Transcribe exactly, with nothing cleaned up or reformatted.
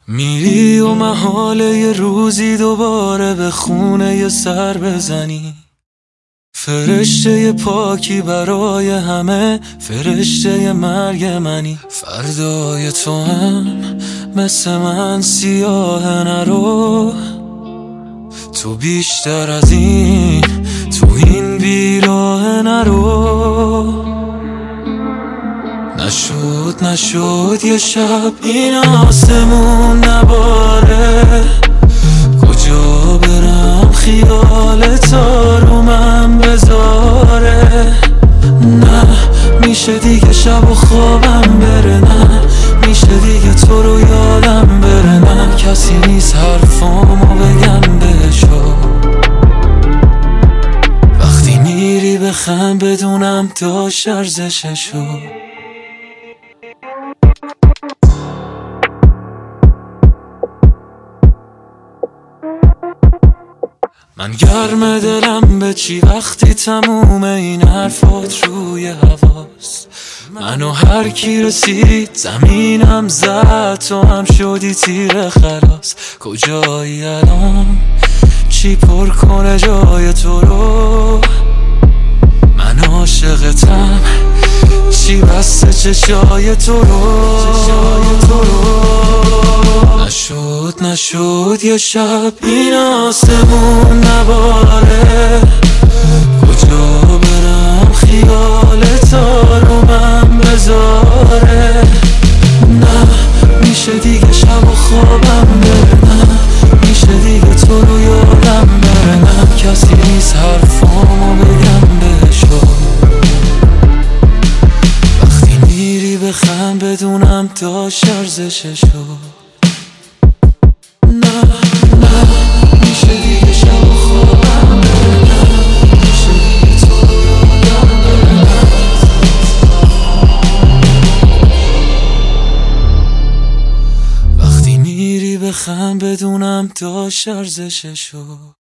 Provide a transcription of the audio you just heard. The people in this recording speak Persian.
میری و محاله یه روزی دوباره به خونه یه سر بزنی. فرشته پاکی برای همه، فرشته مرگ منی. فردای تو هم مثل من سیاه نرو، تو بیشتر از این تو این بیراه نرو. نشد نشد یه شب این آسمون نباره، کجا برم خیال تا رو من بذاره. نه میشه دیگه شب و خوابم بره، نه میشه دیگه تو رو یادم بره. نه کسی نیست حرفامو بگم بهشو، وقتی میری بخند بدونم داشت ارزششو. من گرم دلم به چی وقتی تموم این حرفات روی هواست. منو هر کی رسید زمینم زد، تو هم شدی تیر خلاص. کجایی الان چی پر کنه جای تو رو؟ من عاشقتم چی بسته چشای تو رو؟ نشد نشد یه شب این آسمون نباره، کجا برم خیال تا رو من بذاره. نه میشه دیگه شب و خوابم بره، نه میشه دیگه تو رو یادم بره. نه کسی نیست حرفامو بگم بهشو، وقتی میری بخند بدونم داشت ارزششو. بخند بدونم داشت ارزششو.